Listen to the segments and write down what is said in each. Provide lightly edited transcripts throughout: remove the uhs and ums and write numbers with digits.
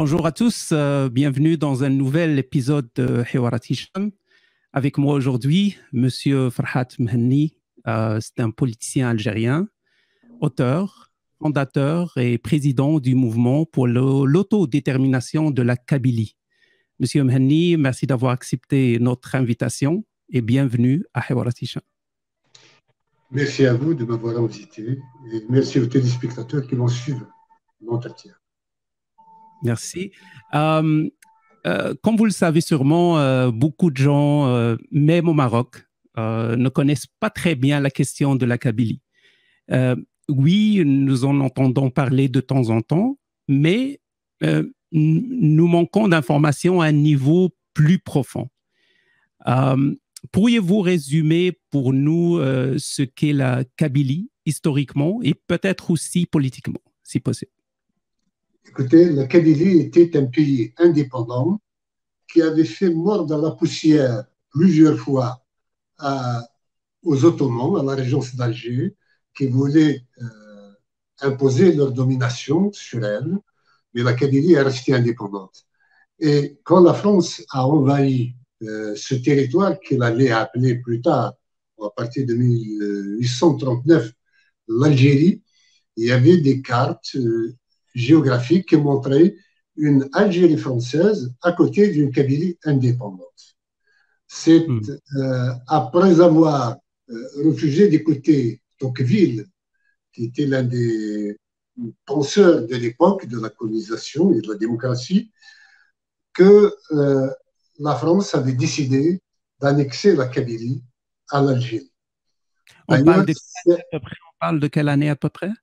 Bonjour à tous, bienvenue dans un nouvel épisode de Hiwarat Hicham. Avec moi aujourd'hui, Monsieur Farhat Mhenni, c'est un politicien algérien, auteur, fondateur et président du mouvement pour l'autodétermination de la Kabylie. Monsieur Mhenni, merci d'avoir accepté notre invitation et bienvenue à Hiwarat Hicham. Merci à vous de m'avoir invité et merci aux téléspectateurs qui vont suivre l'entretien. Merci. Comme vous le savez sûrement, beaucoup de gens, même au Maroc, ne connaissent pas très bien la question de la Kabylie. Oui, nous en entendons parler de temps en temps, mais nous manquons d'informations à un niveau plus profond. Pourriez-vous résumer pour nous ce qu'est la Kabylie historiquement et peut-être aussi politiquement, si possible? Écoutez, la Kabylie était un pays indépendant qui avait fait mordre la poussière plusieurs fois aux Ottomans, à la régence d'Alger, qui voulaient imposer leur domination sur elle, mais la Kabylie est restée indépendante. Et quand la France a envahi ce territoire qu'elle allait appeler plus tard, à partir de 1839, l'Algérie, il y avait des cartes géographiques qui montraient une Algérie française à côté d'une Kabylie indépendante. C'est après avoir refusé d'écouter Tocqueville, qui était l'un des penseurs de l'époque de la colonisation et de la démocratie, que la France avait décidé d'annexer la Kabylie à l'Algérie. On parle de quelle année à peu près?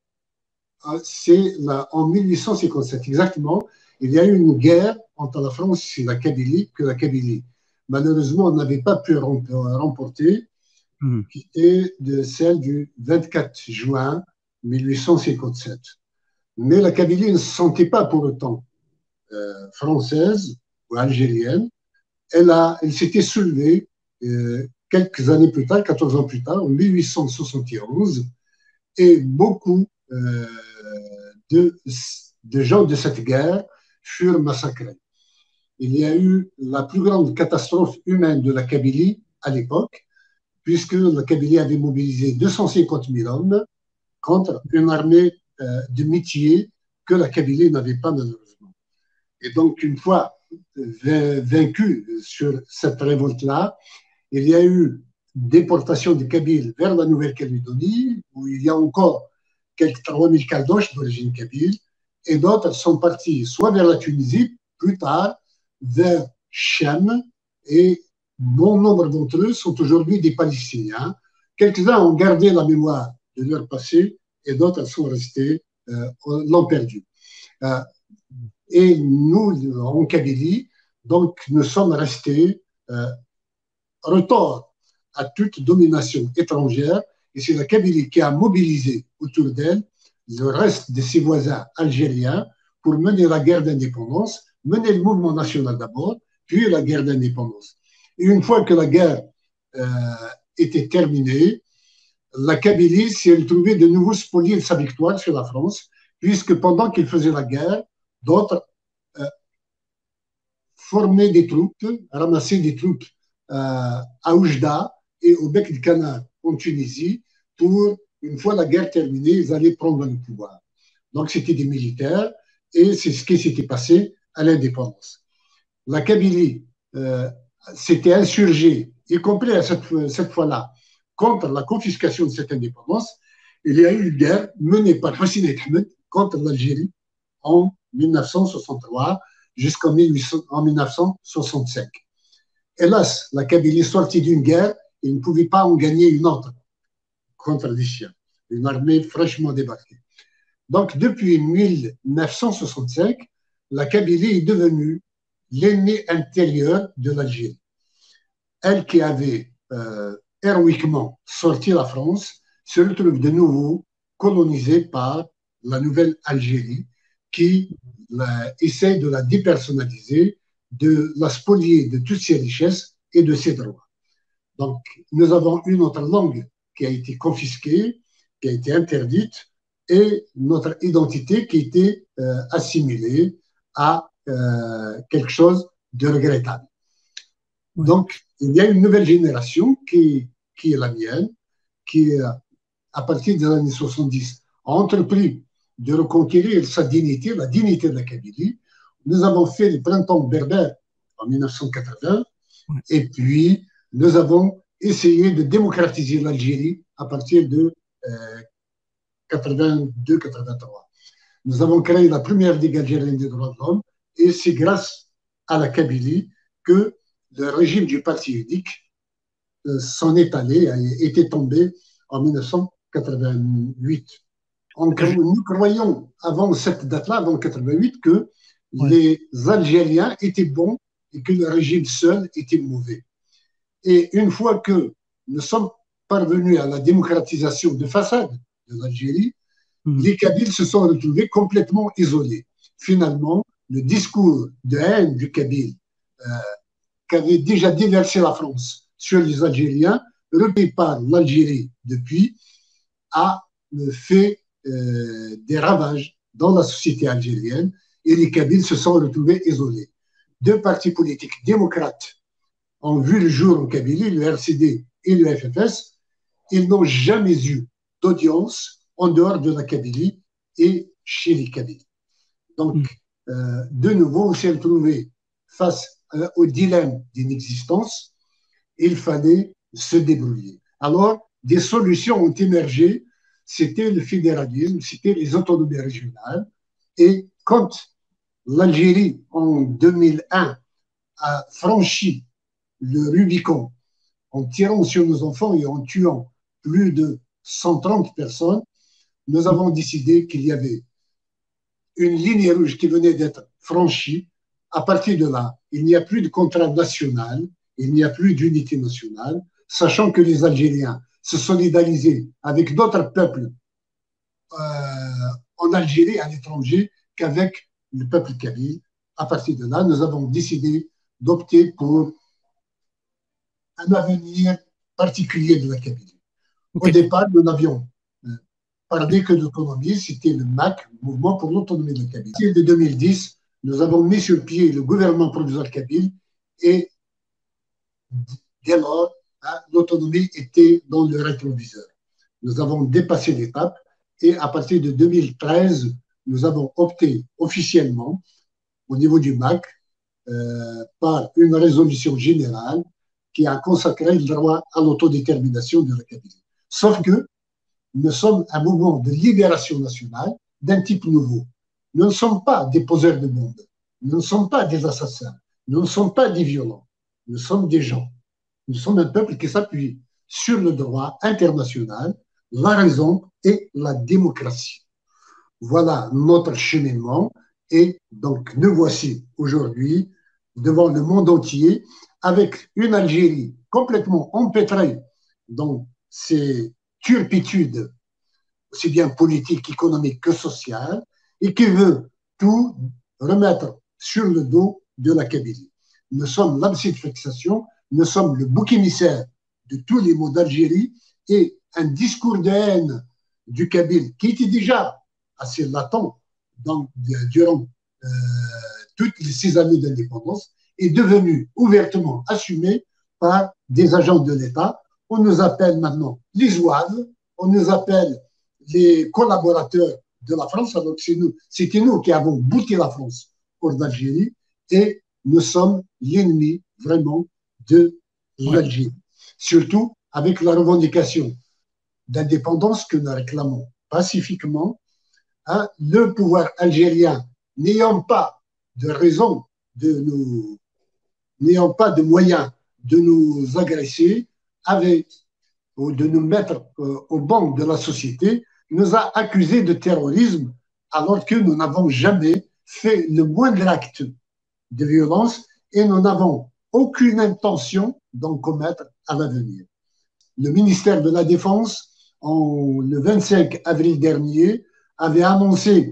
C'est en 1857, exactement. Il y a eu une guerre entre la France et la Kabylie, malheureusement, on n'avait pas pu remporter, qui était celle du 24 juin 1857. Mais la Kabylie ne se sentait pas pour autant française ou algérienne. Elle s'était soulevée quelques années plus tard, 14 ans plus tard, en 1871, et beaucoup de gens de cette guerre furent massacrés. Il y a eu la plus grande catastrophe humaine de la Kabylie à l'époque, puisque la Kabylie avait mobilisé 250 000 hommes contre une armée de métiers que la Kabylie n'avait pas malheureusement. Et donc, une fois vaincu sur cette révolte-là, il y a eu déportation des Kabyles vers la Nouvelle-Calédonie, où il y a encore quelques 3000 Caldoches d'origine kabyle, et d'autres sont partis soit vers la Tunisie, plus tard, vers Chem, et bon nombre d'entre eux sont aujourd'hui des Palestiniens. Quelques-uns ont gardé la mémoire de leur passé, et d'autres sont restés, l'ont perdu. Et nous, en Kabylie, donc, nous sommes restés retors à toute domination étrangère, et c'est la Kabylie qui a mobilisé autour d'elle le reste de ses voisins algériens pour mener la guerre d'indépendance, mener le mouvement national d'abord, puis la guerre d'indépendance. Et une fois que la guerre était terminée, la Kabylie s'est retrouvée de nouveau spoliée de sa victoire sur la France, puisque pendant qu'il faisait la guerre, d'autres formaient des troupes, ramassaient des troupes à Oujda et au Bec du Canard en Tunisie pour, une fois la guerre terminée, ils allaient prendre le pouvoir. Donc c'était des militaires et c'est ce qui s'était passé à l'indépendance. La Kabylie s'était insurgée, y compris à cette fois-là, contre la confiscation de cette indépendance. Il y a eu une guerre menée par Hosni Ahmed contre l'Algérie en 1963 jusqu'en 1965. Hélas, la Kabylie sortie d'une guerre et ne pouvait pas en gagner une autre contre les Chiens, une armée fraîchement débarquée. Donc, depuis 1965, la Kabylie est devenue l'ennemi intérieur de l'Algérie. Elle qui avait héroïquement sorti la France se retrouve de nouveau colonisée par la nouvelle Algérie qui essaie de la dépersonnaliser, de la spolier de toutes ses richesses et de ses droits. Donc, nous avons une autre langue qui a été confisquée, qui a été interdite, et notre identité qui a été assimilée à quelque chose de regrettable. Ouais. Donc, il y a une nouvelle génération qui est la mienne, qui, à partir des années 70, a entrepris de reconquérir sa dignité, la dignité de la Kabylie. Nous avons fait le printemps berbère en 1980, Ouais. et puis nous avons essayé de démocratiser l'Algérie à partir de 82-83. Nous avons créé la première Ligue algérienne des droits de l'homme, et c'est grâce à la Kabylie que le régime du parti unique s'en est allé, était tombé en 1988. Nous croyons, avant cette date-là, avant 88, que Ouais. les Algériens étaient bons et que le régime seul était mauvais. Et une fois que nous sommes parvenus à la démocratisation de façade de l'Algérie, les Kabyles se sont retrouvés complètement isolés. Finalement, le discours de haine du Kabyle, qu'avait déjà déversé la France sur les Algériens, repris par l'Algérie depuis, a fait des ravages dans la société algérienne, et les Kabyles se sont retrouvés isolés. Deux partis politiques démocrates ont vu le jour en Kabylie, le RCD et le FFS. Ils n'ont jamais eu d'audience en dehors de la Kabylie et chez les Kabyles. Donc, de nouveau, on s'est retrouvé face au dilemme d'une existence. Il fallait se débrouiller. Alors, des solutions ont émergé. C'était le fédéralisme, c'était les autonomies régionales. Et quand l'Algérie, en 2001, a franchi le Rubicon en tirant sur nos enfants et en tuant plus de 130 personnes, nous avons décidé qu'il y avait une ligne rouge qui venait d'être franchie. À partir de là, il n'y a plus de contrat national, il n'y a plus d'unité nationale, sachant que les Algériens se solidarisaient avec d'autres peuples en Algérie, à l'étranger, qu'avec le peuple kabyle. À partir de là, nous avons décidé d'opter pour un avenir particulier de la Kabylie. Au départ, nous n'avions parlé que d'autonomie, c'était le MAC, Mouvement pour l'autonomie de la Kabylie. En 2010, nous avons mis sur pied le gouvernement provisoire kabyle, et dès lors, l'autonomie était dans le rétroviseur. Nous avons dépassé l'étape, et à partir de 2013, nous avons opté officiellement au niveau du MAC par une résolution générale qui a consacré le droit à l'autodétermination de la Kabylie. Sauf que nous sommes un mouvement de libération nationale d'un type nouveau. Nous ne sommes pas des poseurs de bombes, nous ne sommes pas des assassins, nous ne sommes pas des violents, nous sommes des gens. Nous sommes un peuple qui s'appuie sur le droit international, la raison et la démocratie. Voilà notre cheminement, et donc nous voici aujourd'hui devant le monde entier avec une Algérie complètement empêtrée dans ses turpitudes, aussi bien politiques, économiques que sociales, et qui veut tout remettre sur le dos de la Kabylie. Nous sommes l'abside fixation, nous sommes le bouc émissaire de tous les maux d'Algérie, et un discours de haine du Kabyle qui était déjà assez latent durant toutes les 6 années d'indépendance est devenu ouvertement assumé par des agents de l'État. On nous appelle maintenant les zouaves, on nous appelle les collaborateurs de la France, alors que c'était nous qui avons bouté la France hors d'Algérie, et nous sommes l'ennemi vraiment de l'Algérie. Surtout avec la revendication d'indépendance que nous réclamons pacifiquement, le pouvoir algérien n'ayant pas de raison n'ayant pas de moyens de nous agresser, ou de nous mettre au banc de la société, nous a accusés de terrorisme, alors que nous n'avons jamais fait le moindre acte de violence, et nous n'avons aucune intention d'en commettre à l'avenir. Le ministère de la Défense, le 25 avril dernier, avait annoncé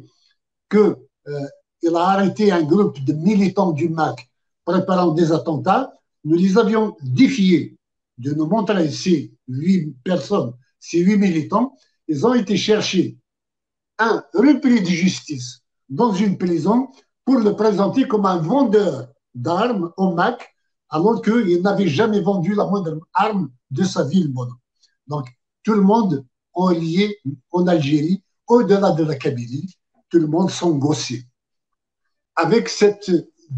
qu'il a arrêté un groupe de militants du MAC préparant des attentats. Nous les avions défiés de nous montrer ces 8 personnes, ces 8 militants. Ils ont été chercher un repris de justice dans une prison pour le présenter comme un vendeur d'armes au MAC, alors qu'il n'avait jamais vendu la moindre arme de sa ville. Donc, tout le monde en lié en Algérie, au-delà de la Kabylie, tout le monde s'engossait. Avec cette,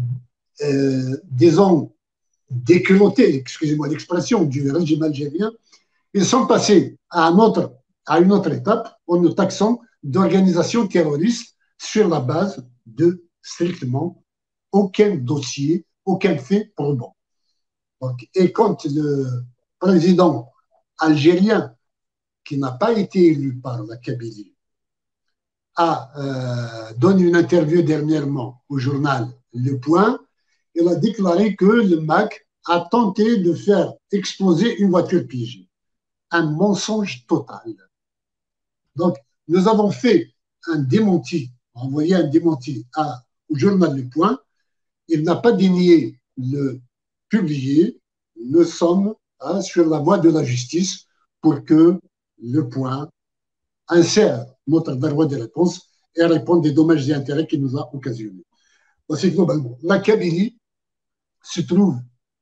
disons, déculottée, excusez-moi l'expression, du régime algérien, ils sont passés à une autre étape en nous taxant d'organisation terroriste sur la base de strictement aucun dossier, aucun fait probant. Donc, et quand le président algérien, qui n'a pas été élu par la Kabylie, a donné une interview dernièrement au journal Le Point, il a déclaré que le MAC a tenté de faire exploser une voiture piégée. Un mensonge total. Donc, nous avons fait un démenti, envoyé un démenti au journal Le Point. Il n'a pas daigné le publier. Nous sommes sur la voie de la justice pour que Le Point insère notre droit de réponse et réponde des dommages et intérêts qu'il nous a occasionnés. C'est globalement. La Kabylie se trouve,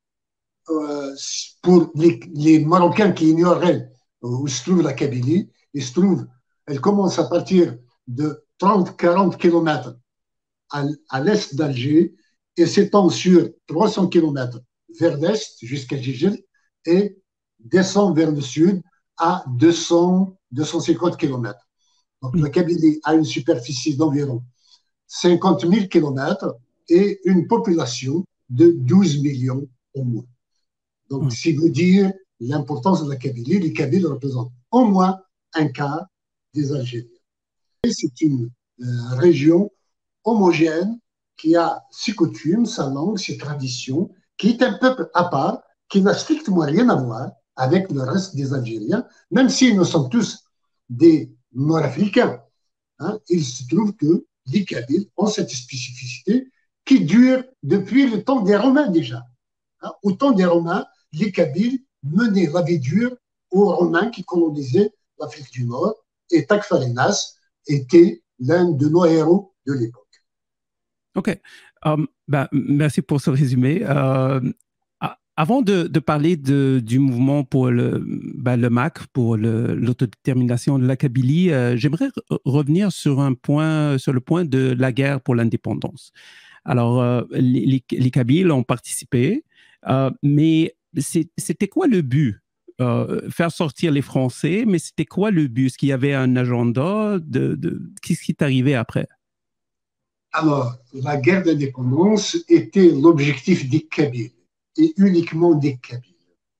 pour les Marocains qui ignoreraient où se trouve la Kabylie, elle commence à partir de 30-40 km à l'est d'Alger et s'étend sur 300 km vers l'est jusqu'à Gigel et descend vers le sud à 250 km. Donc la Kabylie a une superficie d'environ 50 000 km et une population de 12 millions au moins. Donc, c'est vous dire l'importance de la Kabylie. Les Kabyles représentent au moins un quart des Algériens. C'est une région homogène qui a ses coutumes, sa langue, ses traditions, qui est un peuple à part, qui n'a strictement rien à voir avec le reste des Algériens, même si nous sommes tous des Nord-Africains. Il se trouve que les Kabyles ont cette spécificité qui dure depuis le temps des Romains déjà. Au temps des Romains, les Kabyles menaient la vie dure aux Romains qui colonisaient l'Afrique du Nord et Takfarinas était l'un de nos héros de l'époque. OK. Merci pour ce résumé. Avant de parler du mouvement pour le MAC, pour l'autodétermination de la Kabylie, j'aimerais revenir sur le point de la guerre pour l'indépendance. Alors, les Kabyles ont participé, mais c'était quoi le but? Faire sortir les Français, mais c'était quoi le but? Est-ce qu'il y avait un agenda? Qu'est-ce qui est arrivé après? Alors, la guerre d'indépendance était l'objectif des Kabyles et uniquement des Kabyles.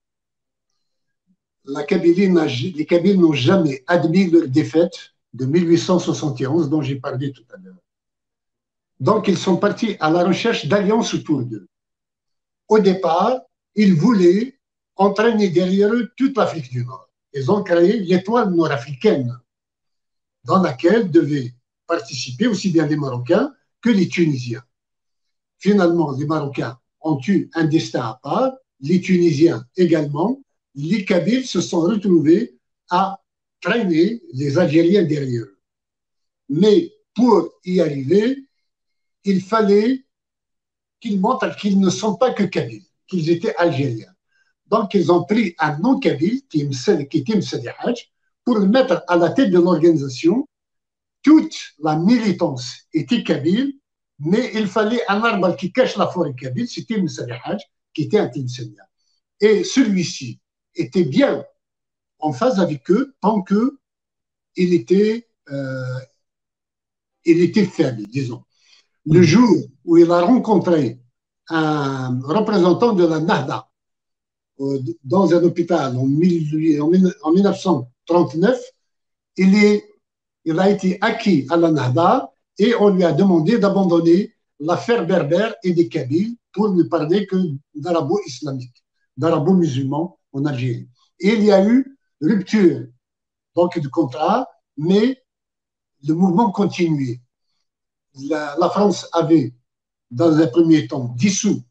Les Kabyles n'ont jamais admis leur défaite de 1871 dont j'ai parlé tout à l'heure. Donc, ils sont partis à la recherche d'alliances autour d'eux. Au départ, ils voulaient entraîner derrière eux toute l'Afrique du Nord. Ils ont créé l'étoile nord-africaine, dans laquelle devaient participer aussi bien les Marocains que les Tunisiens. Finalement, les Marocains ont eu un destin à part, les Tunisiens également. Les Kabyles se sont retrouvés à traîner les Algériens derrière eux. Mais pour y arriver, il fallait qu'ils montrent qu'ils ne sont pas que Kabyles, qu'ils étaient Algériens. Donc, ils ont pris un non-Kabyle, qui est Tim Sadi Hadj, pour le mettre à la tête de l'organisation. Toute la militance était Kabyle, mais il fallait un arbre qui cache la forêt Kabyle, c'était Tim Sadi Hadj, qui était un Tinsanien. Et celui-ci était bien en phase avec eux tant qu'il était faible, disons. Le jour où il a rencontré un représentant de la Nahda dans un hôpital en 1939, il a été acquis à la Nahda et on lui a demandé d'abandonner l'affaire berbère et des Kabyles pour ne parler que d'arabo-islamique, d'arabo-musulman en Algérie. Et il y a eu rupture donc de contrat, mais le mouvement continuait. La France avait, dans un premier temps, dissous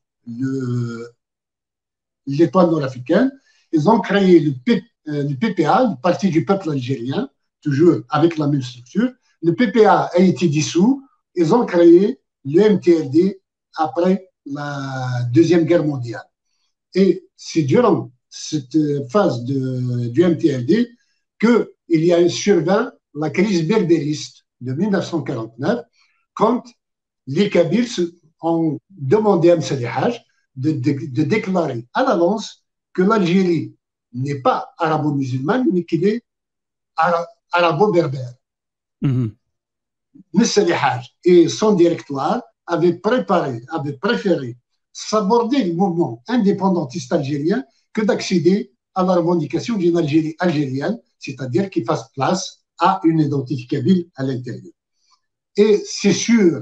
l'étoile nord-africaine. Ils ont créé le PPA, le Parti du peuple algérien, toujours avec la même structure. Le PPA a été dissous. Ils ont créé le MTLD après la Deuxième Guerre mondiale. Et c'est durant cette phase du MTLD qu'il y a survint la crise berbériste de 1949, quand les Kabyles ont demandé à Msadi Haj de déclarer à l'avance que l'Algérie n'est pas arabo-musulmane, mais qu'il est arabo-berbère. Msadi Haj et son directoire avaient préféré s'aborder le mouvement indépendantiste algérien que d'accéder à la revendication d'une Algérie algérienne, c'est-à-dire qui fasse place à une identité kabyle à l'intérieur. Et c'est sur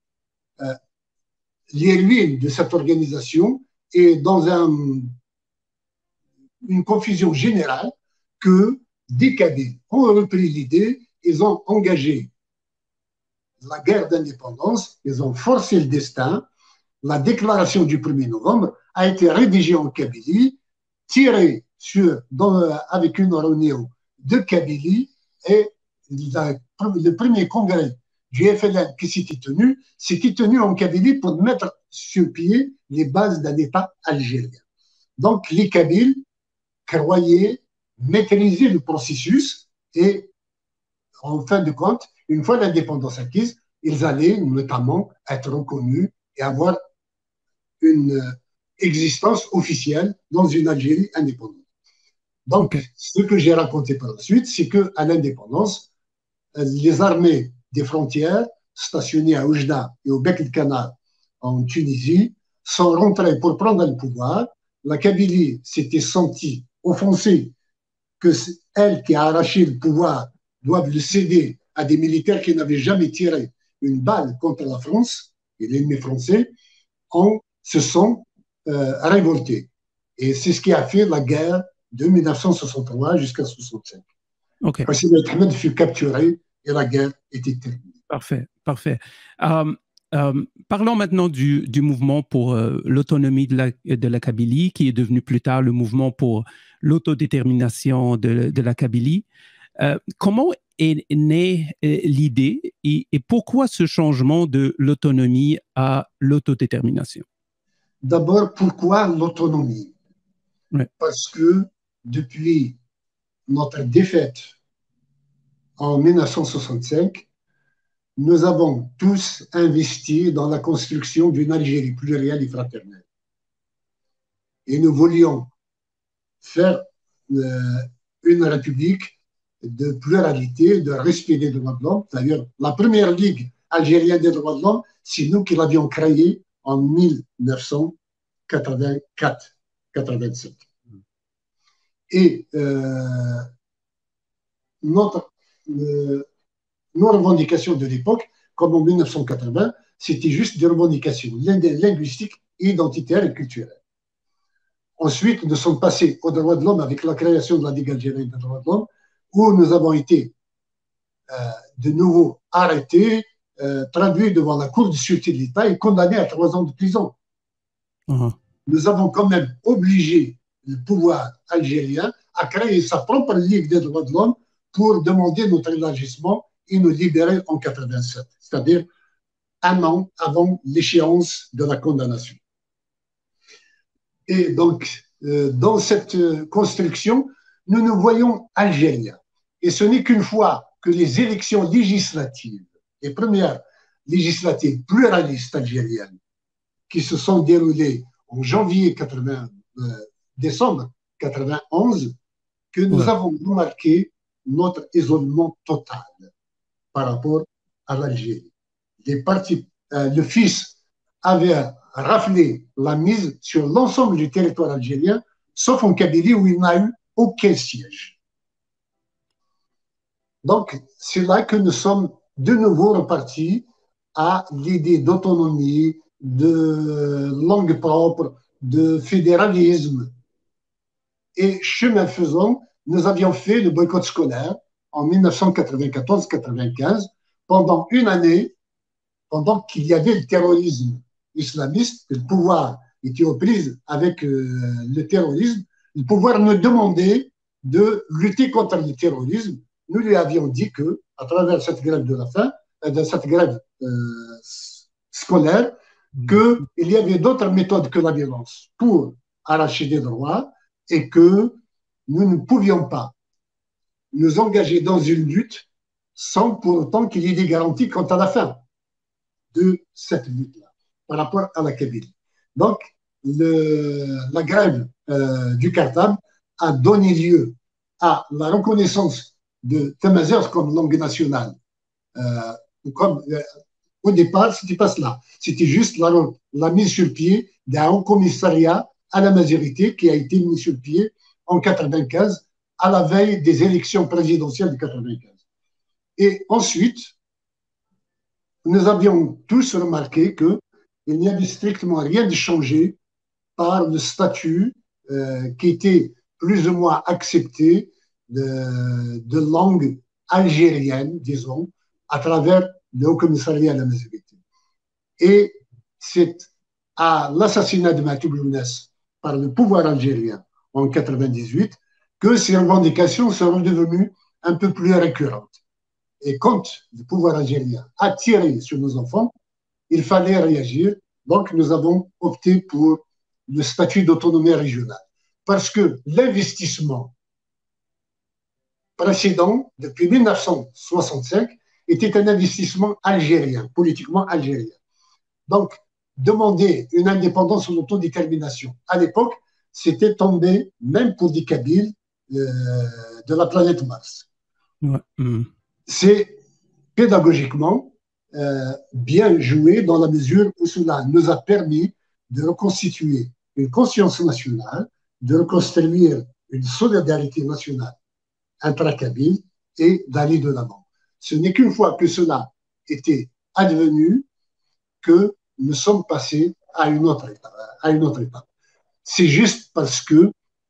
les ruines de cette organisation et dans une confusion générale que des Kabyles ont repris l'idée, ils ont engagé la guerre d'indépendance, ils ont forcé le destin. La déclaration du 1er novembre a été rédigée en Kabylie, tirée avec une réunion de Kabylie, et le premier congrès du FLN qui s'était tenu en Kabylie pour mettre sur pied les bases d'un État algérien. Donc les Kabyles croyaient maîtriser le processus et en fin de compte, une fois l'indépendance acquise, ils allaient notamment être reconnus et avoir une existence officielle dans une Algérie indépendante. Donc, ce que j'ai raconté par la suite, c'est qu'à l'indépendance, les armées des frontières stationnées à Oujda et au Bec el-Kanal en Tunisie sont rentrées pour prendre le pouvoir. La Kabylie s'était sentie offensée que elle qui a arraché le pouvoir doivent le céder à des militaires qui n'avaient jamais tiré une balle contre la France et l'ennemi français, se sont révoltés. Et c'est ce qui a fait la guerre de 1963 jusqu'à 1965. Hassim Ben Ahmed fut capturé et la guerre était terminée. Parfait, parfait. Parlons maintenant du mouvement pour l'autonomie de la Kabylie, qui est devenu plus tard le mouvement pour l'autodétermination de la Kabylie. Comment est née l'idée et pourquoi ce changement de l'autonomie à l'autodétermination? D'abord, pourquoi l'autonomie? Parce que depuis notre défaite en 1965, nous avons tous investi dans la construction d'une Algérie plurielle et fraternelle. Et nous voulions faire une république de pluralité, de respect des droits de l'homme. D'ailleurs, la première Ligue algérienne des droits de l'homme, c'est nous qui l'avions créée en 1984-87. Et nos revendications de l'époque, comme en 1980, c'était juste des revendications linguistiques, identitaires et culturelles. Ensuite, nous sommes passés aux droits de l'homme avec la création de la Ligue algérienne des droits de l'homme, où nous avons été de nouveau arrêtés, traduits devant la Cour de sûreté de l'État et condamnés à 3 ans de prison. Nous avons quand même obligé le pouvoir algérien à créer sa propre Ligue des droits de l'homme pour demander notre élargissement et nous libérer en 87, c'est-à-dire 1 an avant l'échéance de la condamnation. Et donc, dans cette construction, nous nous voyons algériens. Et ce n'est qu'une fois que les élections législatives, les premières législatives pluralistes algériennes, qui se sont déroulées en décembre 91, que nous avons remarqué notre isolement total par rapport à l'Algérie. Le fils avait raflé la mise sur l'ensemble du territoire algérien, sauf en Kabylie où il n'a eu aucun siège. Donc, c'est là que nous sommes de nouveau repartis à l'idée d'autonomie, de langue propre, de fédéralisme. Et chemin faisant, nous avions fait le boycott scolaire en 1994-95 pendant une année, pendant qu'il y avait le terrorisme islamiste, que le pouvoir était aux prises avec le terrorisme. Le pouvoir nous demandait de lutter contre le terrorisme. Nous lui avions dit que, à travers cette grève de la faim, de cette grève scolaire qu'il y avait d'autres méthodes que la violence pour arracher des droits et que nous ne pouvions pas nous engager dans une lutte sans pour autant qu'il y ait des garanties quant à la fin de cette lutte-là par rapport à la Kabylie. Donc, la grève du Cartable a donné lieu à la reconnaissance de Tamazight comme langue nationale. Au départ, ce n'était pas cela. C'était juste la mise sur pied d'un haut commissariat à la majorité qui a été mis sur pied en 1995 à la veille des élections présidentielles de 1995. Et ensuite, nous avions tous remarqué qu'il n'y avait strictement rien de changé par le statut qui était plus ou moins accepté de langue algérienne, disons, à travers le Haut Commissariat à la majorité. Et c'est à l'assassinat de Matou Blounès par le pouvoir algérien en 1998 que ces revendications seront devenues un peu plus récurrentes. Et quand le pouvoir algérien a tiré sur nos enfants, il fallait réagir. Donc, nous avons opté pour le statut d'autonomie régionale. Parce que l'investissement précédent, depuis 1965, était un investissement algérien, politiquement algérien. Donc, demander une indépendance ou l'autodétermination, à l'époque, c'était tombé, même pour des Kabyles, de la planète Mars. Ouais. C'est pédagogiquement bien joué dans la mesure où cela nous a permis de reconstituer une conscience nationale, de reconstruire une solidarité nationale intra-kabyle et d'aller de l'avant. Ce n'est qu'une fois que cela était advenu que nous sommes passés à une autre étape. C'est juste parce que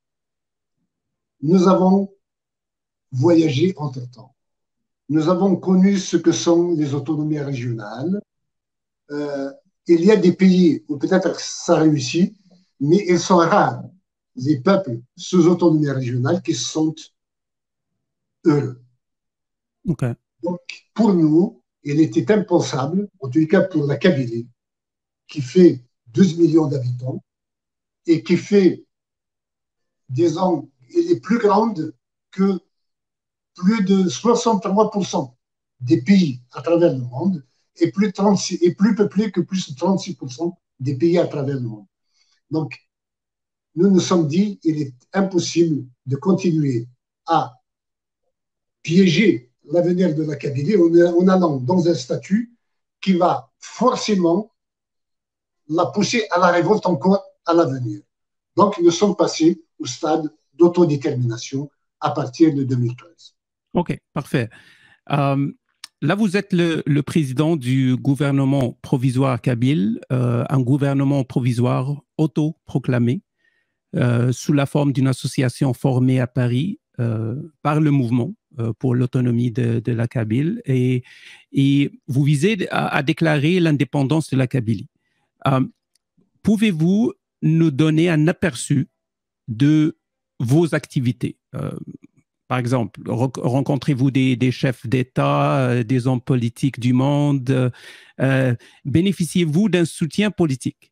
nous avons voyagé entre-temps. Nous avons connu ce que sont les autonomies régionales. Il y a des pays où peut-être ça réussit, mais ils sont rares, les peuples sous autonomie régionale qui sont heureux. Okay. Donc, pour nous, il était impensable, en tout cas pour la Kabylie, qui fait 12 millions d'habitants et qui fait, disons, elle est plus grande que plus de 63% des pays à travers le monde et plus peuplée que plus de 36% des pays à travers le monde. Donc, nous nous sommes dit qu'il est impossible de continuer à piéger l'avenir de la Kabylie en allant dans un statut qui va forcément la pousser à la révolte encore à l'avenir. Donc, nous sommes passés au stade d'autodétermination à partir de 2013. OK, parfait. Là, vous êtes le président du gouvernement provisoire kabyle, un gouvernement provisoire autoproclamé sous la forme d'une association formée à Paris par le mouvement pour l'autonomie de la Kabylie et vous visez à déclarer l'indépendance de la Kabylie. Pouvez-vous nous donner un aperçu de vos activités? Par exemple, rencontrez-vous des chefs d'État, des hommes politiques du monde? Bénéficiez-vous d'un soutien politique?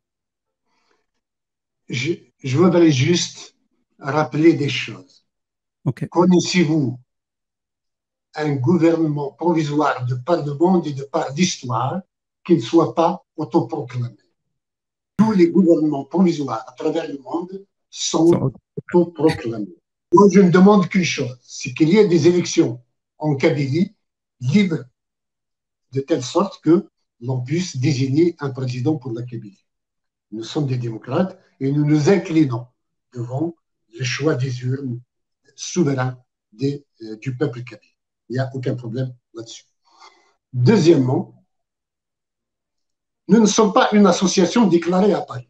Je voudrais juste rappeler des choses. Okay. Connaissez-vous un gouvernement provisoire de par le monde et de par l'histoire qui ne soit pas autoproclamé? Tous les gouvernements provisoires à travers le monde sont autoproclamés. Moi, je ne demande qu'une chose, c'est qu'il y ait des élections en Kabylie libres, de telle sorte que l'on puisse désigner un président pour la Kabylie. Nous sommes des démocrates et nous nous inclinons devant le choix des urnes souverains du peuple kabyle. Il n'y a aucun problème là-dessus. Deuxièmement, nous ne sommes pas une association déclarée à Paris.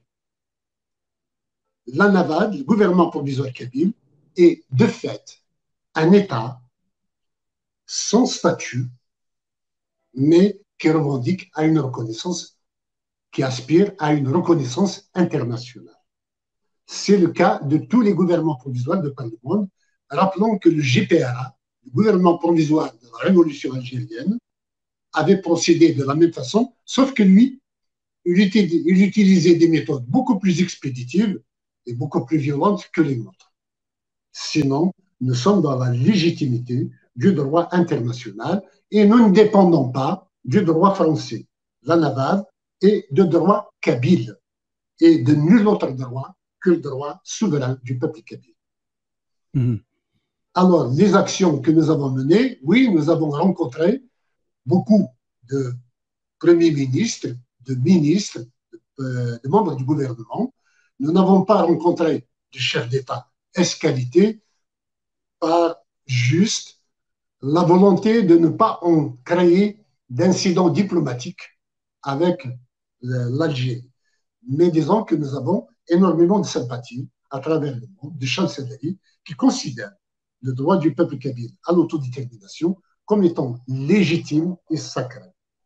L'ANAVAD, le gouvernement provisoire kabyle, est de fait un État sans statut, mais qui revendique à une reconnaissance, qui aspire à une reconnaissance internationale. C'est le cas de tous les gouvernements provisoires de par le monde. Rappelons que le GPRA, le gouvernement provisoire de la révolution algérienne, avait procédé de la même façon, sauf que lui, il utilisait des méthodes beaucoup plus expéditives et beaucoup plus violentes que les nôtres. Sinon, nous sommes dans la légitimité du droit international et nous ne dépendons pas du droit français, la navale, et de droit kabyle, et de nul autre droit que le droit souverain du peuple kabyle. Mhm. Alors, les actions que nous avons menées, oui, nous avons rencontré beaucoup de premiers ministres, de ministres, de membres du gouvernement. Nous n'avons pas rencontré de chef d'État escalité par juste la volonté de ne pas en créer d'incidents diplomatiques avec l'Algérie. Mais disons que nous avons énormément de sympathie à travers le monde, de chancelleries qui considèrent le droit du peuple kabyle à l'autodétermination comme étant légitime et sacré.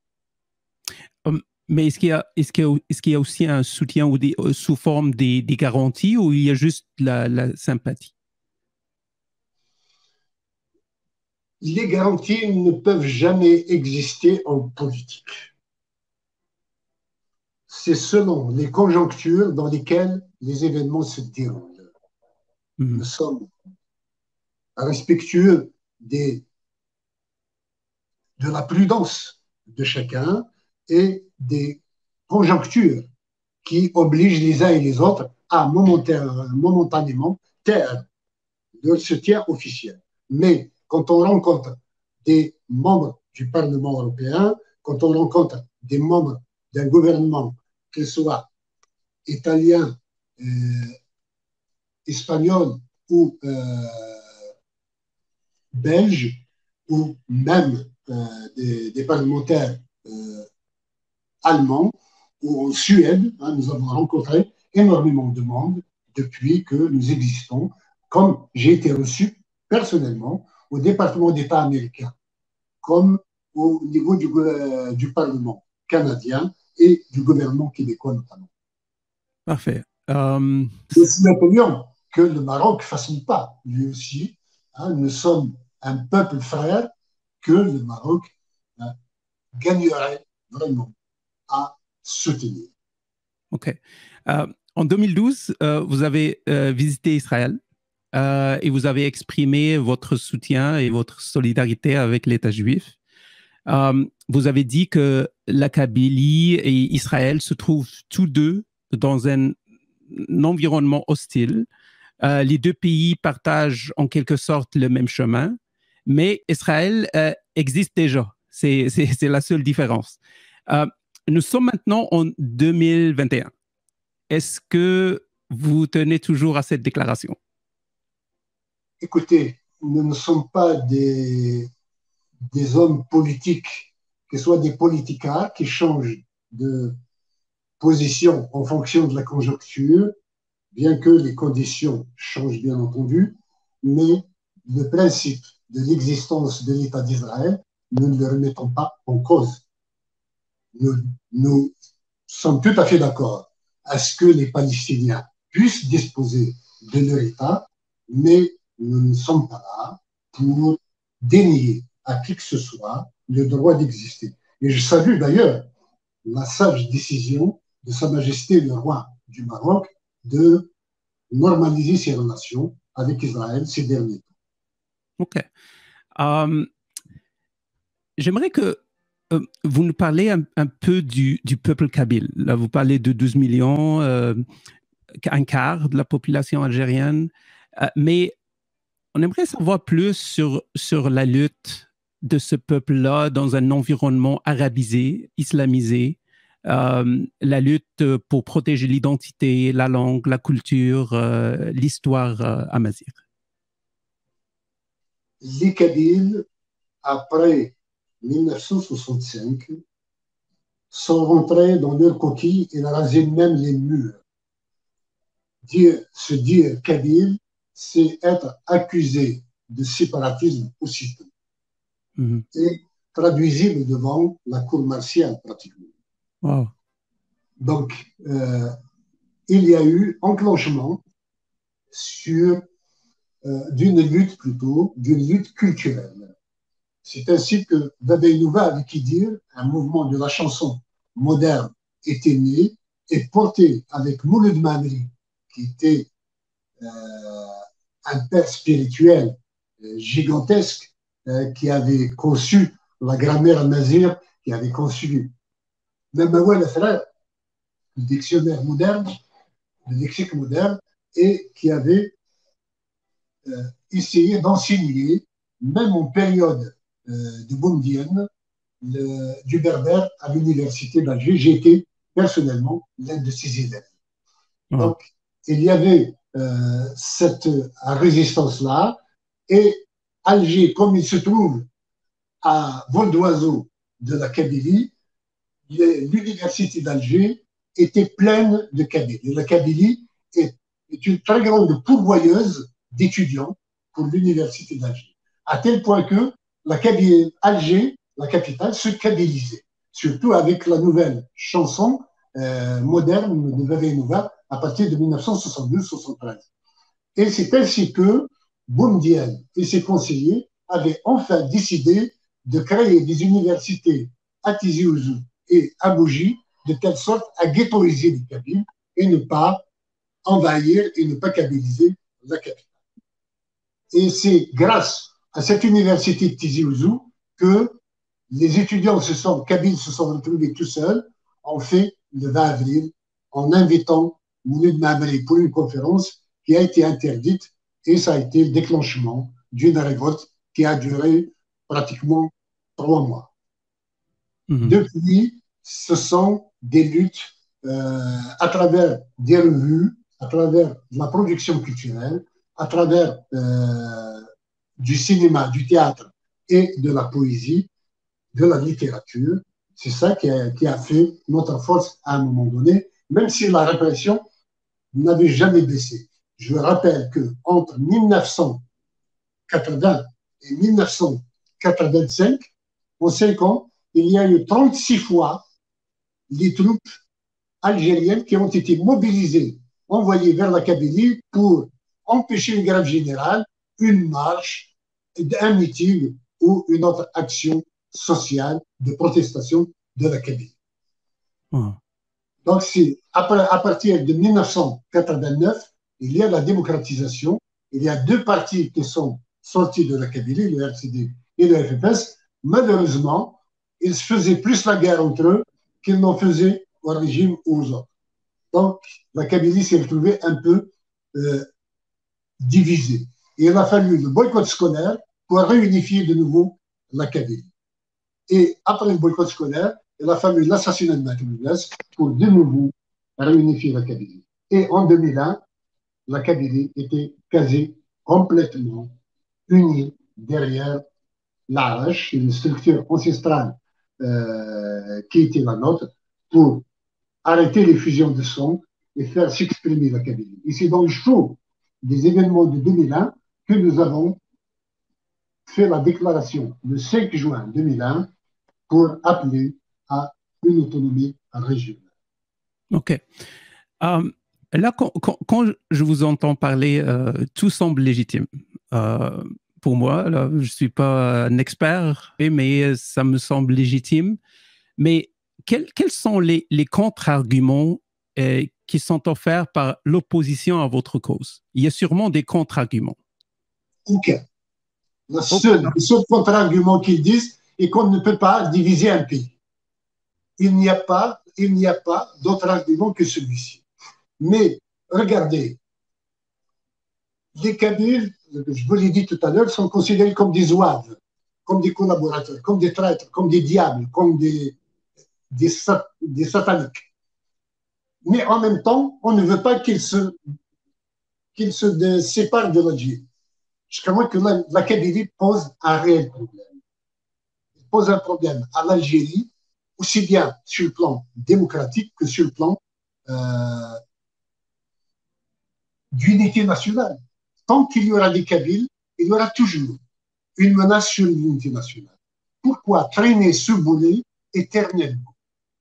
Mais est-ce qu'il y a aussi un soutien sous forme des garanties ou il y a juste la sympathie? Les garanties ne peuvent jamais exister en politique. C'est selon les conjonctures dans lesquelles les événements se déroulent. Nous sommes respectueux de la prudence de chacun et des conjonctures qui obligent les uns et les autres à momentanément taire leur soutien officiel. Mais quand on rencontre des membres du Parlement européen, quand on rencontre des membres d'un gouvernement, qu'il soit italien, espagnol ou belge, ou même des parlementaires allemands, ou en Suède, nous avons rencontré énormément de monde depuis que nous existons, comme j'ai été reçu personnellement au département d'État américain, comme au niveau du Parlement canadien et du gouvernement québécois notamment. Parfait. Nous souhaiterions que le Maroc fasse le pas, lui aussi. Nous sommes un peuple frère que le Maroc gagnerait vraiment à soutenir. OK. En 2012, vous avez visité Israël et vous avez exprimé votre soutien et votre solidarité avec l'État juif. Vous avez dit que la Kabylie et Israël se trouvent tous deux dans un environnement hostile. Les deux pays partagent en quelque sorte le même chemin, mais Israël existe déjà. C'est la seule différence. Nous sommes maintenant en 2021. Est-ce que vous tenez toujours à cette déclaration? Écoutez, nous ne sommes pas des hommes politiques, que ce soit des politicards qui changent de position en fonction de la conjoncture, bien que les conditions changent bien entendu, mais le principe de l'existence de l'État d'Israël, nous ne le remettons pas en cause. Nous sommes tout à fait d'accord à ce que les Palestiniens puissent disposer de leur État, mais nous ne sommes pas là pour dénier à qui que ce soit le droit d'exister. Et je salue d'ailleurs la sage décision de Sa Majesté le roi du Maroc de normaliser ses relations avec Israël ces derniers temps. OK. J'aimerais que vous nous parlez un peu du peuple kabyle. Là, vous parlez de 12 millions, un quart de la population algérienne, mais on aimerait savoir plus sur la lutte de ce peuple-là dans un environnement arabisé, islamisé, la lutte pour protéger l'identité, la langue, la culture, l'histoire amazigh. Les Kabyles, après 1965, sont rentrés dans leur coquille et rasé même les murs. Se dire Kabyle, c'est être accusé de séparatisme aussitôt. Et traduisible devant la cour martiale pratiquement. Wow. Donc, il y a eu enclenchement sur d'une lutte plutôt, d'une lutte culturelle. C'est ainsi que Dabei Nouva avait qui dire un mouvement de la chanson moderne était né et porté avec Mouloud Mamri, qui était un père spirituel gigantesque, qui avait conçu la grammaire mazir, qui avait conçu même le frère, le dictionnaire moderne, le lexique moderne, et qui avait essayé d'enseigner, même en période de Boumedienne, du berbère à l'université d'Alger. J'ai été personnellement l'un de ses élèves. Donc, il y avait cette résistance-là, et Alger, comme il se trouve à vol d'oiseau de la Kabylie, l'université d'Alger était pleine de Kabyles. Et la Kabylie est une très grande pourvoyeuse d'étudiants pour l'université d'Alger. À tel point que la Kabylie, Alger, la capitale, se kabylisait, surtout avec la nouvelle chanson moderne de Veve Nouva à partir de 1972-73. Et c'est ainsi que Boumedienne et ses conseillers avaient enfin décidé de créer des universités à Tizi Ouzou et à Bougie, de telle sorte à ghettoiser les Kabyles et ne pas envahir et ne pas kabyliser la capitale. Et c'est grâce à cette université de Tizi Ouzou que les étudiants kabyles se sont retrouvés tout seuls, ont fait le 20 avril, en invitant Mouloud Mamri pour une conférence qui a été interdite, et ça a été le déclenchement d'une révolte qui a duré pratiquement 3 mois. Depuis, ce sont des luttes à travers des revues, à travers la production culturelle, à travers du cinéma, du théâtre et de la poésie, de la littérature. C'est ça qui a fait notre force à un moment donné, même si la répression n'avait jamais baissé. Je rappelle qu'entre 1980 et 1985, en 5 ans, il y a eu 36 fois les troupes algériennes qui ont été mobilisées, envoyées vers la Kabylie pour empêcher une grève générale, une marche, un meeting ou une autre action sociale de protestation de la Kabylie. Donc, c'est à partir de 1989, il y a la démocratisation. Il y a 2 partis qui sont sortis de la Kabylie, le RCD et le FFS. Malheureusement, ils se faisaient plus la guerre entre eux qu'ils n'en faisaient au régime ou aux autres. Donc, la Kabylie s'est retrouvée un peu divisée. Et il a fallu le boycott scolaire pour réunifier de nouveau la Kabylie. Et après le boycott scolaire, il a fallu l'assassinat de Maître Moulas pour de nouveau réunifier la Kabylie. Et en 2001, la Kabylie était quasi complètement unie derrière l'Arache, une structure ancestrale qui était la nôtre, pour arrêter les fusions de sang et faire s'exprimer la Kabylie. Et c'est dans le chaud des événements de 2001 que nous avons fait la déclaration le 5 juin 2001 pour appeler à une autonomie régionale. OK. Là, quand je vous entends parler, tout semble légitime. Pour moi, là, je ne suis pas un expert, mais ça me semble légitime. Mais quels sont les contre-arguments qui sont offerts par l'opposition à votre cause? Il y a sûrement des contre-arguments. Aucun. Le seul contre-argument qu'ils disent est qu'on ne peut pas diviser un pays. Il n'y a pas d'autre argument que celui-ci. Mais regardez, les Kabyles, je vous l'ai dit tout à l'heure, sont considérés comme des zouaves, comme des collaborateurs, comme des traîtres, comme des diables, comme des sataniques. Mais en même temps, on ne veut pas qu'ils se séparent de l'Algérie. Jusqu'à moins que la Kabylie pose un réel problème. Elle pose un problème à l'Algérie, aussi bien sur le plan démocratique que sur le plan d'unité nationale. Tant qu'il y aura des Kabyles, il y aura toujours une menace sur l'unité nationale. Pourquoi traîner ce boulet éternellement?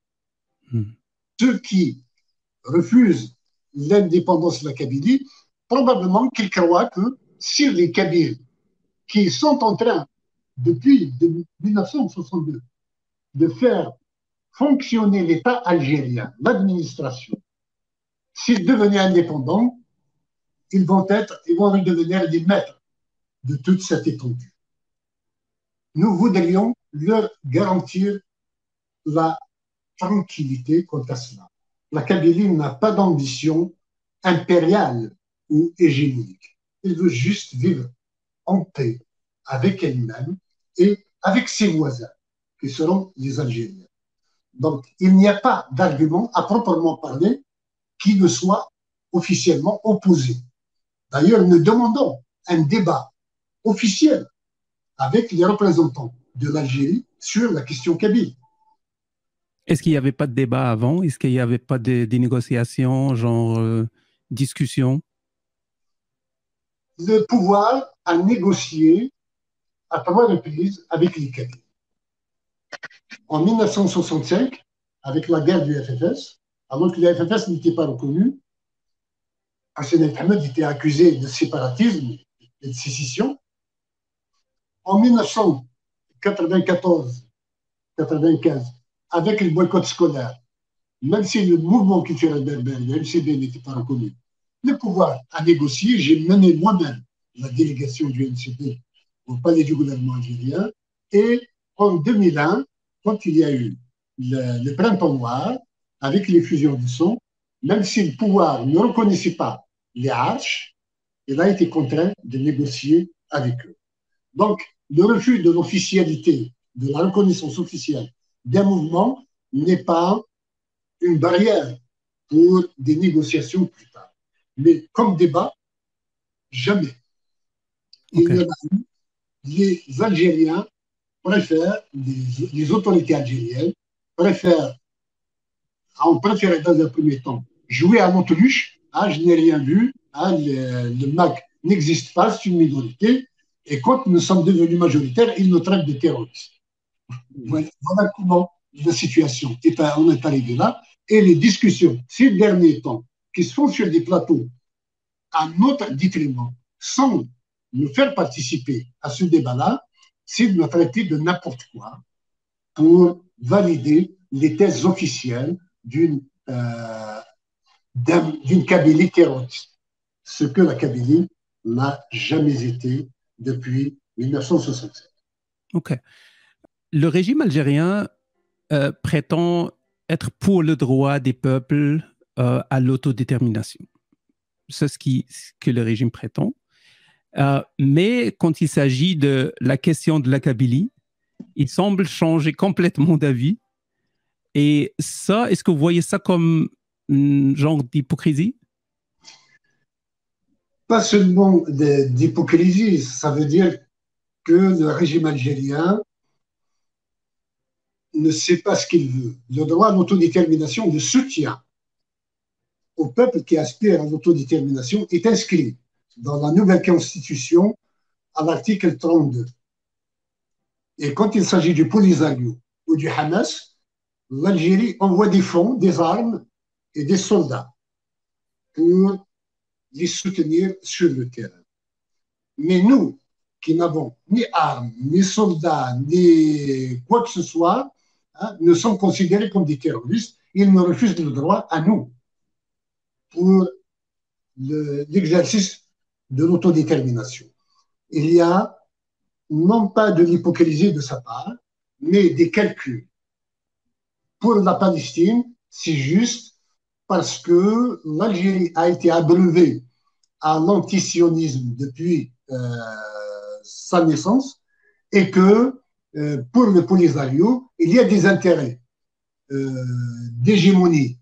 Ceux qui refusent l'indépendance de la Kabylie, probablement qu'ils croient que si les Kabyles qui sont en train, depuis 1962, de faire fonctionner l'État algérien, l'administration. S'ils devenaient indépendants, ils vont redevenir les maîtres de toute cette étendue. Nous voudrions leur garantir la tranquillité quant à cela. La Kabylie n'a pas d'ambition impériale ou hégémonique. Elle veut juste vivre en paix avec elle-même et avec ses voisins, qui seront les Algériens. Donc, il n'y a pas d'argument à proprement parler qui ne soit officiellement opposé. D'ailleurs, nous demandons un débat officiel avec les représentants de l'Algérie sur la question kabyle. Est-ce qu'il n'y avait pas de débat avant? Est-ce qu'il n'y avait pas des négociations, genre discussions? Le pouvoir a négocié à 3 reprises avec les Kabyles. En 1965, avec la guerre du FFS, alors que le FFS n'était pas reconnu, Hassan el-Ahmed était accusé de séparatisme et de sécession. En 1994-95, avec le boycott scolaire, même si le mouvement culturel berbère, le MCD, n'était pas reconnu, le pouvoir a négocié. J'ai mené moi-même la délégation du MCD au palais du gouvernement algérien. Et en 2001, quand il y a eu le printemps noir, avec les fusions de son, même si le pouvoir ne reconnaissait pas les arches, il a été contraint de négocier avec eux. Donc, le refus de l'officialité, de la reconnaissance officielle d'un mouvement n'est pas une barrière pour des négociations plus tard. Mais comme débat, jamais. Okay. Les Algériens préfèrent, les autorités algériennes ont préféré dans un premier temps jouer à l'autruche. Ah, je n'ai rien vu, ah, le MAC n'existe pas, c'est une minorité. Et quand nous sommes devenus majoritaires, ils nous traitent de terroristes. Voilà comment la situation on est arrivé là. Et les discussions ces derniers temps qui se font sur des plateaux à notre détriment, sans nous faire participer à ce débat-là, c'est de nous traiter de n'importe quoi pour valider les thèses officielles d'une Kabylie terroriste. Ce que la Kabylie n'a jamais été depuis 1967. OK. Le régime algérien prétend être pour le droit des peuples à l'autodétermination. C'est ce que le régime prétend. Mais quand il s'agit de la question de la Kabylie, il semble changer complètement d'avis. Et ça, est-ce que vous voyez ça comme un genre d'hypocrisie? Pas seulement d'hypocrisie, ça veut dire que le régime algérien ne sait pas ce qu'il veut. Le droit à l'autodétermination, le soutien au peuple qui aspire à l'autodétermination est inscrit dans la nouvelle constitution à l'article 32. Et quand il s'agit du Polisario ou du Hamas, l'Algérie envoie des fonds, des armes et des soldats pour les soutenir sur le terrain. Mais nous, qui n'avons ni armes, ni soldats, ni quoi que ce soit, ne sommes considérés comme des terroristes. Ils nous refusent le droit à nous pour l'exercice de l'autodétermination. Il y a non pas de l'hypocrisie de sa part, mais des calculs. Pour la Palestine, c'est juste parce que l'Algérie a été abreuvée à l'antisionisme depuis sa naissance et que pour le Polisario, il y a des intérêts d'hégémonie,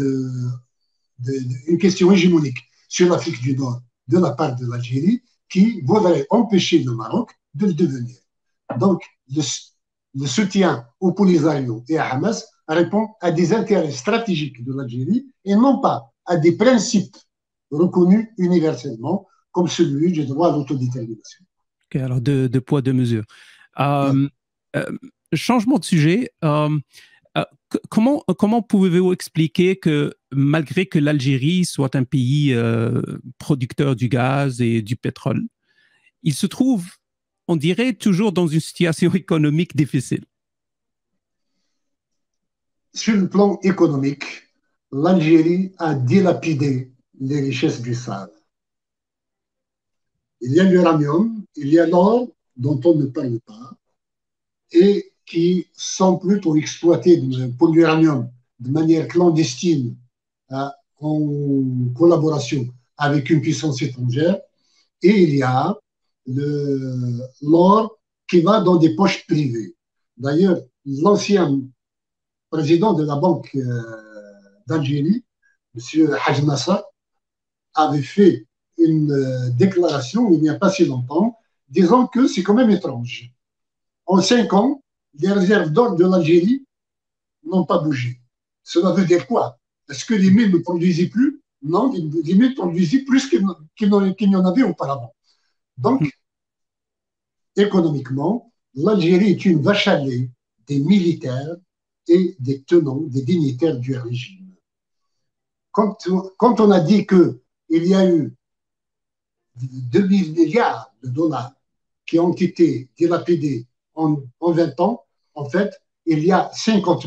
une question hégémonique sur l'Afrique du Nord de la part de l'Algérie qui voudrait empêcher le Maroc de le devenir. Donc, le soutien au Polisario et à Hamas répond à des intérêts stratégiques de l'Algérie et non pas à des principes reconnus universellement comme celui du droit à l'autodétermination. Okay, alors deux poids, deux mesures. Changement de sujet. Comment pouvez-vous expliquer que malgré que l'Algérie soit un pays producteur du gaz et du pétrole, il se trouve, on dirait, toujours dans une situation économique difficile? sur le plan économique, l'Algérie a dilapidé les richesses du Sahara. Il y a l'uranium, il y a l'or, dont on ne parle pas, et qui sont plutôt exploités pour l'uranium de manière clandestine en collaboration avec une puissance étrangère. Et il y a l'or qui va dans des poches privées. D'ailleurs, l'ancien président de la Banque d'Algérie, M. Haj Nassar, avait fait une déclaration il n'y a pas si longtemps, disant que c'est quand même étrange. En 5 ans, les réserves d'or de l'Algérie n'ont pas bougé. Cela veut dire quoi? Est-ce que les mines ne produisaient plus? Non, les mines produisaient plus qu'il n'y en avait auparavant. Donc, économiquement, l'Algérie est une vache à lait des militaires et des tenants, des dignitaires du régime. Quand on a dit qu'il y a eu 2000 milliards de dollars qui ont été dilapidés en 20 ans, en fait, il y a 5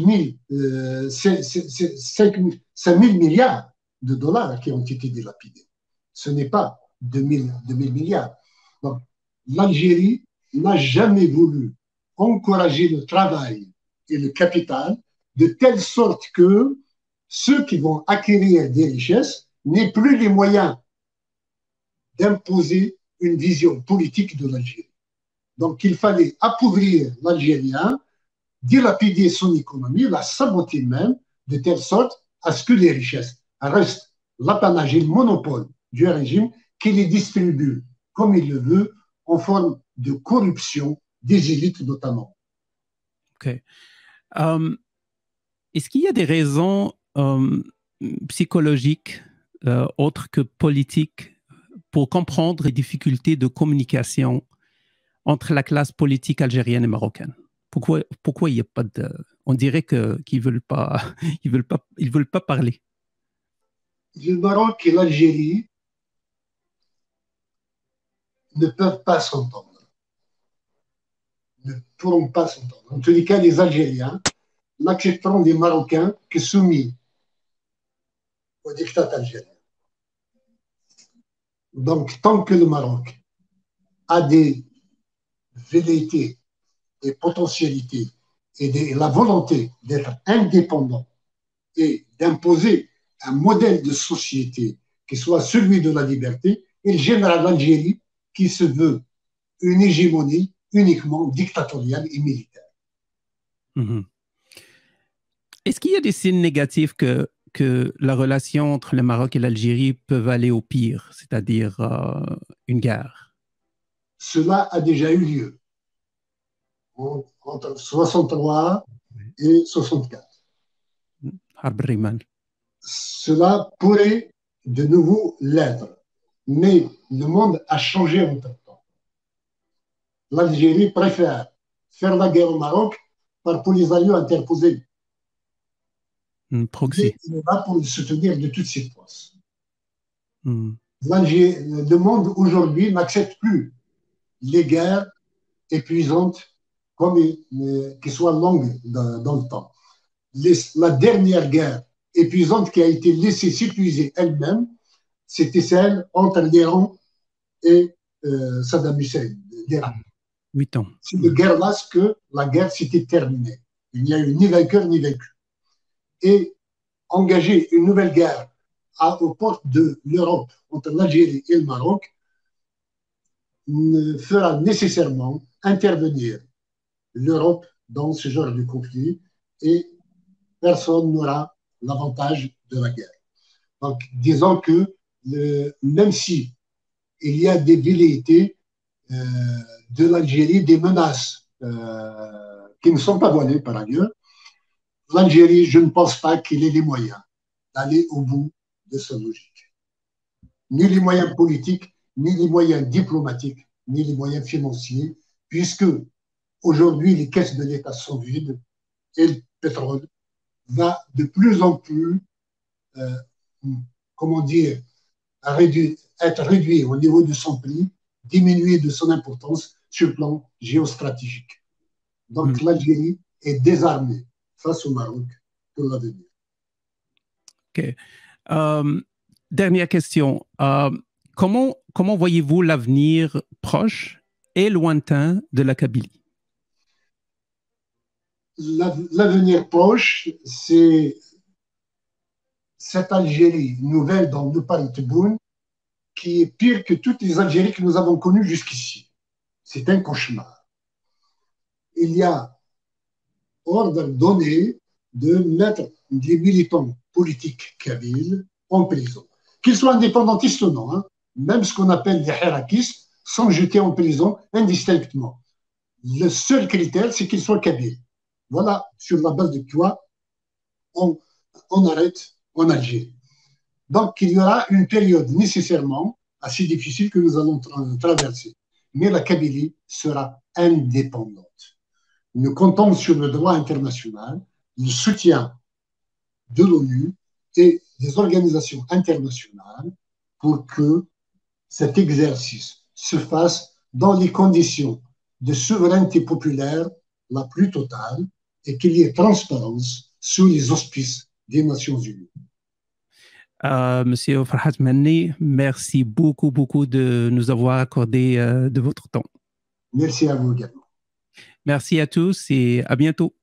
000 milliards de dollars qui ont été dilapidés. Ce n'est pas 2000 milliards. Donc, l'Algérie n'a jamais voulu encourager le travail et le capital de telle sorte que ceux qui vont acquérir des richesses n'aient plus les moyens d'imposer une vision politique de l'Algérie. Donc, il fallait appauvrir l'Algérien, dilapider son économie, la saboter même, de telle sorte à ce que les richesses restent l'apanage et le monopole du régime qui les distribue comme il le veut, en forme de corruption des élites notamment. OK. Est-ce qu'il y a des raisons psychologiques autres que politiques pour comprendre les difficultés de communication entre la classe politique algérienne et marocaine? Pourquoi il n'y a pas de... On dirait qu'ils ne veulent pas, ils veulent pas parler. Le Maroc et l'Algérie ne peuvent pas s'entendre. Ne pourront pas s'entendre. En tous les cas, les Algériens n'accepteront des Marocains que soumis au diktat algérien. Donc, tant que le Maroc a des velléités et potentialités et la volonté d'être indépendant et d'imposer un modèle de société qui soit celui de la liberté, il génère l'Algérie qui se veut une hégémonie uniquement dictatoriale et militaire. Mm-hmm. Est-ce qu'il y a des signes négatifs que la relation entre le Maroc et l'Algérie peuvent aller au pire, c'est-à-dire une guerre? Cela a déjà eu lieu entre 63 et 64. Cela pourrait de nouveau l'être, mais le monde a changé entre-temps. L'Algérie préfère faire la guerre au Maroc par polysalieux interposés. Proxy. Il est là pour le soutenir de toutes ses forces. Le monde aujourd'hui n'accepte plus les guerres épuisantes comme qui soient longues dans le temps. La dernière guerre épuisante qui a été laissée s'épuiser elle-même, c'était celle entre l'Iran et Saddam Hussein, l'Iran. 8 ans. C'est de guerre-là que la guerre s'était terminée. Il n'y a eu ni vainqueur ni vaincu. Et engager une nouvelle guerre aux portes de l'Europe entre l'Algérie et le Maroc fera nécessairement intervenir l'Europe dans ce genre de conflit et personne n'aura l'avantage de la guerre. Donc, disons que même si il y a des velléités de l'Algérie, des menaces qui ne sont pas voilées par ailleurs, l'Algérie, je ne pense pas qu'il ait les moyens d'aller au bout de sa logique. Ni les moyens politiques, ni les moyens diplomatiques, ni les moyens financiers, puisque aujourd'hui les caisses de l'État sont vides et le pétrole va de plus en plus, comment dire, être réduit au niveau de son prix, diminuer de son importance sur le plan géostratégique. Donc l'Algérie est désarmée face au Maroc pour l'avenir. OK. Dernière question. Comment voyez-vous l'avenir proche et lointain de la Kabylie? L'avenir proche, c'est cette Algérie nouvelle dont nous parle Tebboune, qui est pire que toutes les Algéries que nous avons connues jusqu'ici. C'est un cauchemar. Il y a ordre donné de mettre des militants politiques kabyles en prison. Qu'ils soient indépendantistes ou non, hein, même ce qu'on appelle des hirakistes sont jetés en prison indistinctement. Le seul critère, c'est qu'ils soient kabyles. Voilà, sur la base de quoi on arrête en Algérie. Donc, il y aura une période nécessairement assez difficile que nous allons traverser. Mais la Kabylie sera indépendante. Nous comptons sur le droit international, le soutien de l'ONU et des organisations internationales pour que cet exercice se fasse dans les conditions de souveraineté populaire la plus totale et qu'il y ait transparence sous les auspices des Nations Unies. Monsieur Farhat Mehni, merci beaucoup de nous avoir accordé de votre temps. Merci à vous également. Merci à tous et à bientôt.